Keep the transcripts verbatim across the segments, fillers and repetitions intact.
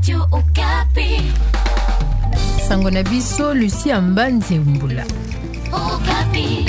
Radio Okapi. Sango na biso Lucia Mbanze Mbula. Okapi.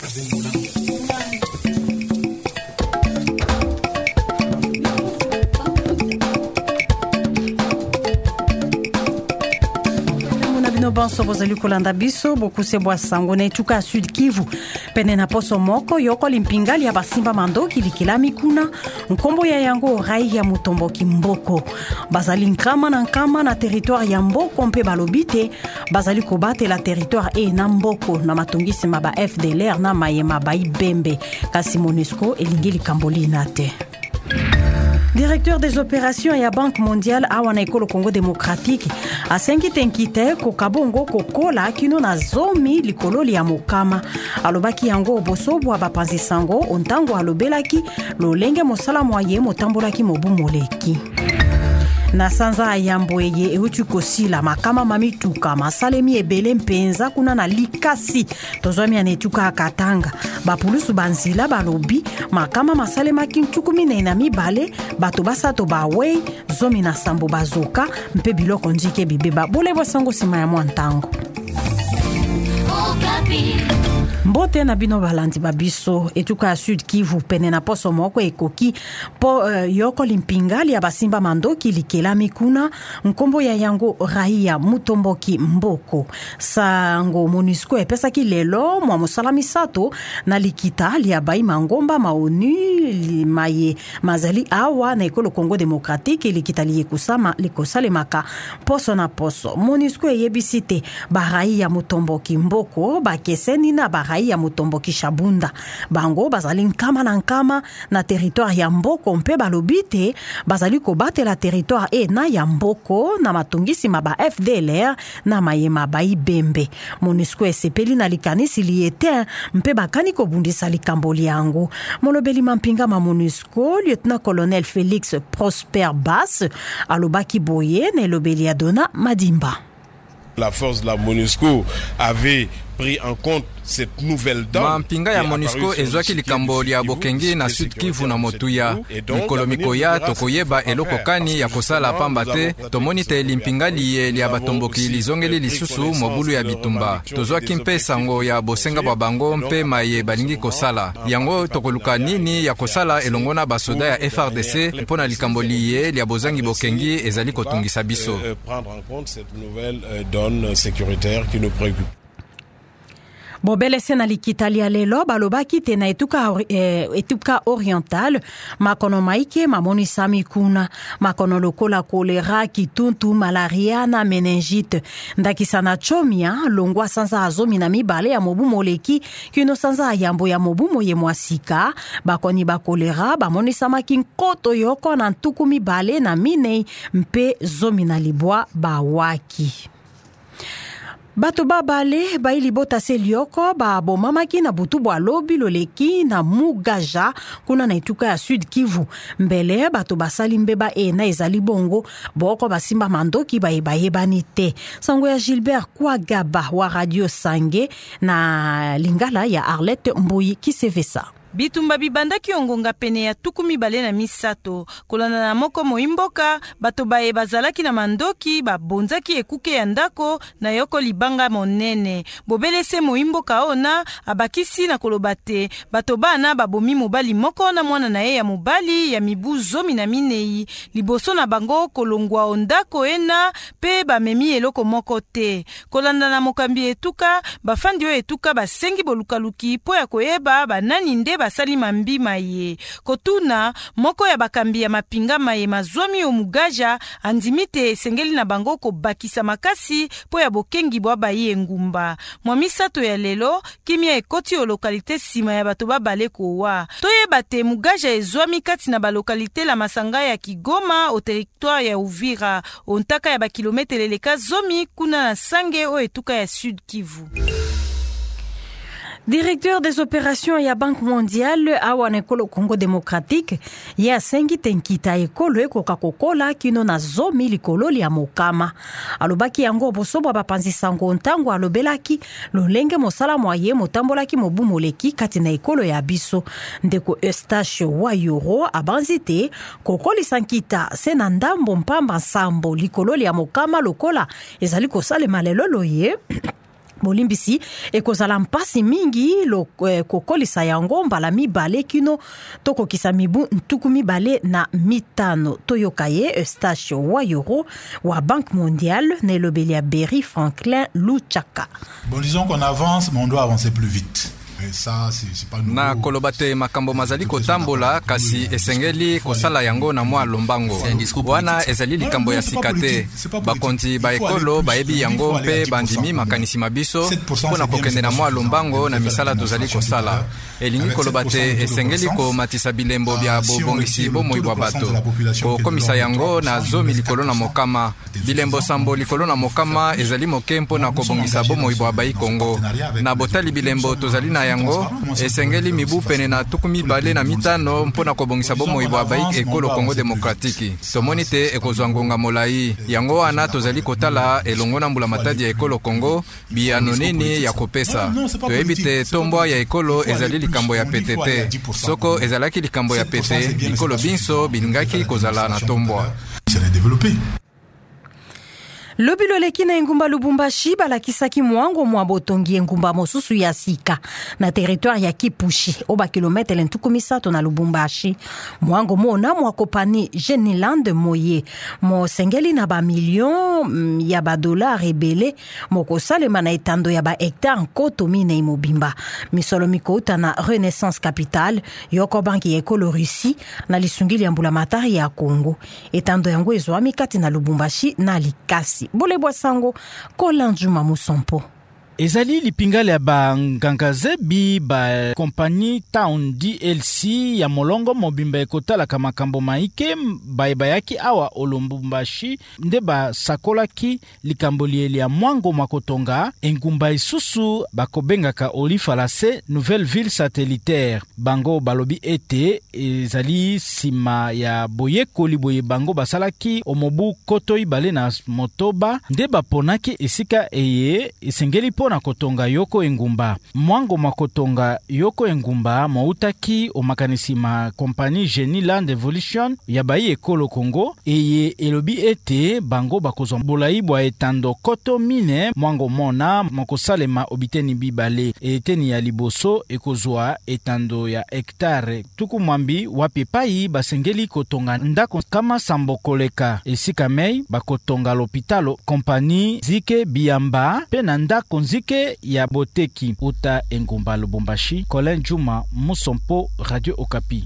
Bonso bozali kolanda biso bokuse bwa sango na etuka Sud Kivu pene na poso moko yoko limpingali ya basimba mandoki likilami kuna nkombo ya yango rai ya mutomboki mboko bazali nkama na nkama na territoire ya mboko mpe balobite bazali kobate la territoire e na mboko na matungisi maba F D L R na mayema bai bembe kasi MONUSCO elingi likamboli na te. Directeur des opérations ya Banque mondiale awa na ekolo Congo démocratique asengi tenkite ko kabongo kokola kino na zomi likololi ya mokama alobaki yango bosobo abapanzi sango ontango alobelaki lolenge mosala moye motambolaki mobu moleki na sanza yamboye eutu kosila makama mamituka masalemi ebele mpenza kuna na likasi tozwami anetuka katanga bapulusu banzila balobi makama masalema kintukumi na mibale bato basato bawe zomi na sambo bazoka mpe biloko njike bibeba bole bosango sima ya mwantango. Okapi. Mbote na bino balandi babiso etuka Sud Kivu pene na poso moko ekoki po uh, yoko limpingali ya basimba mandoki likelami kuna nkombo ya yango raia mutomboki mboko sango MONUSCO epesaki lelo mwa mosala misato na likita lia bai mangomba maonu maye mazali awa na ekolo Congo démocratique likita liye kusama likosale maka poso na poso MONUSCO eyebisite ba raia mutomboki mboko bakeseni na ba ya mutomboki shabunda bango bazali nkama na nkama na territoire ya mboko mpe balobite bazali kobate la territoire e na ya mboko na matungisi maba F D L R na mayema bai bembe MONUSCO esepeli na likanisi liete mpe bakani kobundisa likamboli yango molobeli mampinga ma MONUSCO lieutenant colonel Félix Prosper Bass alobaki boye na elobeli ya Dona Madimba. La force de la MONUSCO avait pris en compte cette nouvelle dame. Mampinga ya MONUSCO ezwaki likamboli ya Bokengi na Sud Kivu na Motuya. Mikolo mikoya tokoyeba eloko kani ya kosala pamba te tomoni te limpingali ye lia batomboki lizongeli lisusu mobulu ya bitumba. Tozwaki mpe sango ya bosenga bwa bango mpe maye balingi kosala. Yango tokoluka nini ya kosala elongona basoda ya F R D C mpona likamboli ye lia bozangi Bokengi ezali kotungisa biso. Prendre en compte cette nouvelle donne sécuritaire qui nous préoccupe. Bobele sena likitali ya lelo balobaki te na etuka, eh, etuka oriental makono maike mamoni sami kuna makono lokola kolera kituntu malaria na meningite ndakisa na chomia longwa sanza azomi na mibale ya mobu moleki kino sanza yambo ya mobu moye mwasika bakoni bakolera bamoni samaki nkoto yoko na ntuku mibale na minei mpe zomi na libwa bawaki. Bato babale baili bota selioko ba bomamaki na butu bwa lobi loleki na mugaja kuna na ituka ya Sud Kivu mbele bato basali mbeba e na ezali bongo boko basimba mandoki ba ebayebani te sango ya Gilbert Kwagaba wa Radio Sange na lingala ya Arlette Mboyi Kisevesa. Bitumba bibanda kiongonga pene ya tukumi bale na misato. Kolana na moko moimboka, bato bae bazalaki na mandoki, babonzaki ekuke ya ndako na yoko libanga monene. Bobelese moimboka ona, abakisi na kolobate. Bato bana babomi mobali moko na mwana na ye ya mobali ya mibu zomi na minei. Liboso na bango kolongwa ondako ena, pe bamemi eloko moko te. Kolanda na mokambi etuka, bafandio etuka basengi bolukaluki, po ya koyeba banani nde basali mambi maye. Kotuna, moko ya bakambi ya mapinga maye mazwami omugaja, andimite esengeli na bango ko bakisa makasi, po ya bokengi bwa baye ngumba. Mwamisato ya lelo, kimia ekoti o lokalite sima ya bato babale kowa. Toye bate mugaja ezwami kati na ba lokalite la Masanga ya Kigoma, o territoire ya Uvira, ontaka ya ba kilometre leka zomi kuna na Sange o etuka ya Sud Kivu. Directeur des opérations ya Banque mondiale awa na ekolo Congo démocratique ya sengi tenkita ekolo ekoka kokola kino na zomi likolo ya mokama alobaki yango bosobo bapanzisa ngontango alobelaki lolenge mosala moye motambolaki mobumoleki kati na ekolo ya biso ndeko Eustache wa Yoro abanzite kokoli sankita sena ndambo mpamba sambo likolo ya mokama lokola ezali kosale malelo loye Bolimbisi ekozala mpasi mingi lo eh, kokolisa yango mbala mibale kino toko kisa mibu ntuku mibale na mitano toyokaye Eustache wa Yoro wa Banque mondiale ne lobelia Berry Franklin Luchaka. Bon, disons qu'on avance mais on doit avancer plus vite. Ça, c'est, c'est pas na kolobate makambo mazali kotambola kasi esengeli kosala yango na mwa lombango wana ezali likambo ya sikate bakonzi ba ekolo baebi yango mpe bandimi makanisi mabiso mpona kokende na mwa lombango na misala tozali kosala elingi kolobate esengeli komatisa bilembo bya bobongisi bomoi bwa bato kokomisa yango na zomi likolo na mokama bilembo sambo likolo na mokama ezali moke mpona kobongisa bomoi bwa bai Kongo na botali bilembo tozali na yango esengeli mibu pene na tuku mibale na mitano mpona kobongisa bomoi bwa bai ekolo Congo démocratique tomoni te ekozwa ngonga molai yango wana tozali kotala elongo na mbula matadi ya ekolo Congo biyano nini ya kopesa toyebi te tombwa ya ekolo ezali likambo ya petete soko ezalaki likambo ya pete likolo binso bilingaki kozala na tombwa. Lobilo leki na engumba Lubumbashi balakisaki mwango mwa botongi engumba mosusu ya sika na territoire ya Kipushi oba kilometre ntuku misato na Lubumbashi mwango mona mwa kopani Geniland Moye mo sengeli na ba million ya ba dollar ebele moko salema na etando ya ba hectare nkoto mine imobimba misolo mikota na Renaissance Capital yoko banki ya ekolo Russie na lisungili ya mbula matari ya Congo etando yango ezwami kati na Lubumbashi na Likasi Bole Boasango, Kolanjuma Musompo. Ezali lipingale ya ba ngangazebi ba kompani Town D L C ya molongo mobimba ekotala kama kambo maike baibayaki awa Olumbashi nde ba sakolaki likambo lieli ya mwango makotonga engumba isusu bakobengaka Olifalase nouvelle ville satellitaire bango balobi ete ezali sima ya boyekoli boye bango basalaki omobu koto ibale na motoba nde baponaki esika eye esengeli na kotonga yoko engumba mwango makotonga yoko engumba mautaki o makanisi ma kompani Geniland Evolution ya bai ekolo Congo eye elobi ete bango bakozwa bolai bwa etando koto mine mwango mona makosalema obiteni bibale eteni ya liboso ekozwa etando ya hektare tuku mwambi wapi pai basengeli kotonga ndako kama sambo koleka esika mei bakotonga lopitalo kompani Zike Biamba pe na ndako Zike ya boteki uta engumba Lubumbashi. Colin Juma Musompo, Radio Okapi.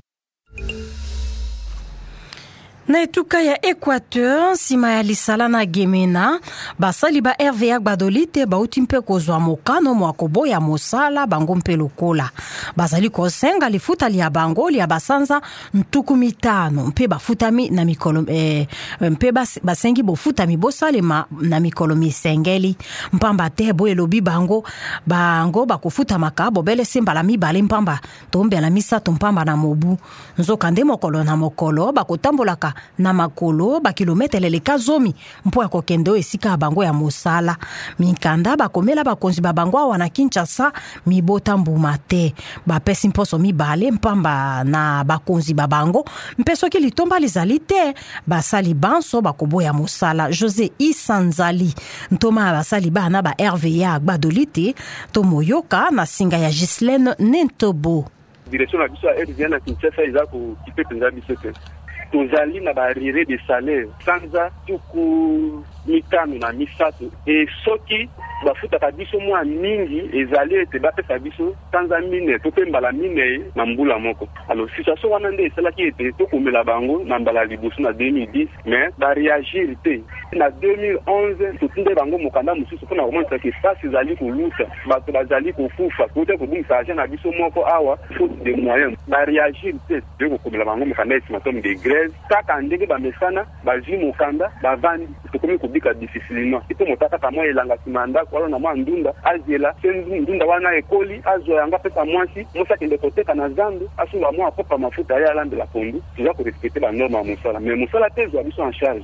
Na etuka ya Equateur, sima ya lisala na Gemena, basali ba R V A badolite ba utimpe kozwa mokano mwakobo ya mosala bango mpe lokola. Basali kosenga lifuta liya bango liya basanza ntuku mitano, mpe bafutami na mikolo, eh, mpe bas, basengi bofutami bosale ma, na mikolo misengeli. Mpamba tebo elobi bango, bango bakufuta makabo bele simba la mibale mpamba, tombe la misato mpamba na mobu. Nzokande mokolo na mokolo, bakutambolaka na makolo ba kilometre leleka zomi mpo ya kokendo esika bango ya mosala mikanda bakomela bakonzi ba bango wana Kinshasa mibota mbuma te bapesi mposo mibale mpamba na bakonzi ba bango mpeso ki litomba lizali te basali banso bakoboya mosala José Isanzali ntoma basali bana ba R V A gbadolite to moyoka na singa ya Gislaine Nentobo direction la biso ya R V A na Kinshasa izako kipe penza biso te tozali na barire de salaire sanza tuku mitano na misato e soki bafutaka biso mwa mingi ezali ete bapesa biso sanza mine tope mbala mine na mbula moko alors situation wana nde esalaki ete tokomela bango na mbala liboso na deux mille dix mais bareagir te na deux mille onze tutunde bango mokanda mususu mpona komonisa ke fasi ezali koluta bato bazali kokufa kuta kobungisa agent na biso moko awa faute de moyen bareagir te de kokomela bango mokanda estimatum de grève kaka ndenge bamesana bazwi mokanda bavandi tokomi kobika difficilement ito motakaka mwa elanga nsima ya ndako wala na mwa ndunda azela se ndunda wana ekoli azwa yango apesa mwasi mwasi akende koteka na zando asunga mwa akopa mafuta ye alambela pondu toza korespecte banorme ya mosala mais mosala te ezwa biso en charge.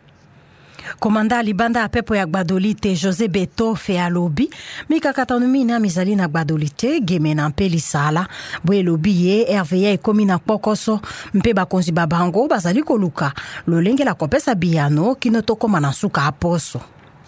Komanda libanda ya pepo ya Gbadolite José Betofe alobi mikakatano mina mizali na Gbadolite geme na mpe lisala bo elobi ye R V A ekomi na pokoso mpe bakonzi babango bazali koluka lolenge la kopesa biyano kino tokoma na suka aposo.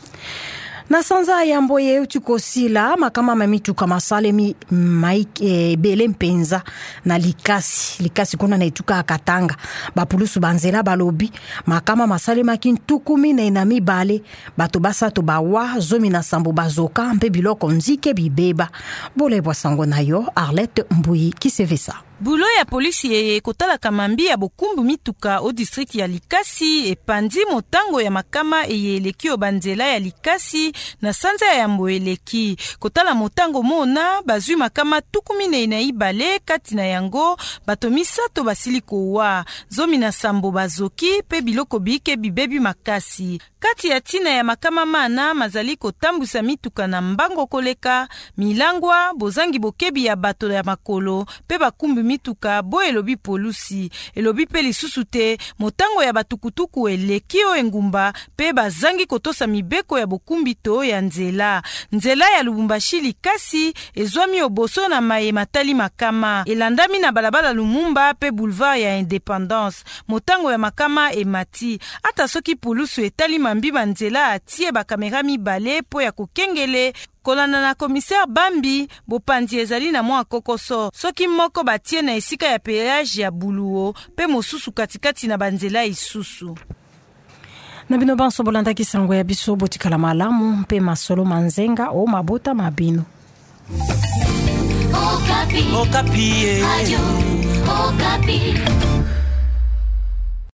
Na sanza ya mboye utukosila makama mamituka masalemi maike bele mpenza na likasi likasi kuna na ituka akatanga bapulusu banzela balobi makama masalema kintukumi na inami bale bato basato bawa zomi na sambo bazoka mpe biloko nzike bibeba bole bwasango nayo Arlette Mbuyi kisevesa. Bulo ya polisi yeye kotala kamambi ya bokumbu mituka o district ya Likasi epandi motango ya makama eye eleki obanzela ya Likasi na sanza ya mboeleki. Kotala motango mona bazwi makama tukumi na inai bale kati na yango bato misato basili kowa zomi na sambo bazoki pe biloko bike bibebi makasi. Kati ya tina ya makama mana mazali kotambusa mituka na mbango koleka milangwa bozangi bokebi ya bato ya makolo pe bakumbu mituka bo elobi polusi elobi pe lisusu te motango ya batukutuku eleki o engumba pe bazangi kotosa mibeko ya bokumbito ya nzela nzela ya Lubumbashi Likasi ezwami oboso na maye matali makama elandami na balabala Lumumba pe boulevard ya Independance motango ya makama emati ata soki polusu etali mambiba nzela atie bakamera mibale po ya kokengele kolanda na commissaire Bambi bopanzi ezali na mwa kokoso soki moko batie na esika ya péage ya buluo pe mosusu katikati na banzela isusu. Na bino banso bolanda kisango ya biso botikala malamu mpe masolo manzenga o mabota mabino. Okapi. Okapi. Radio Okapi.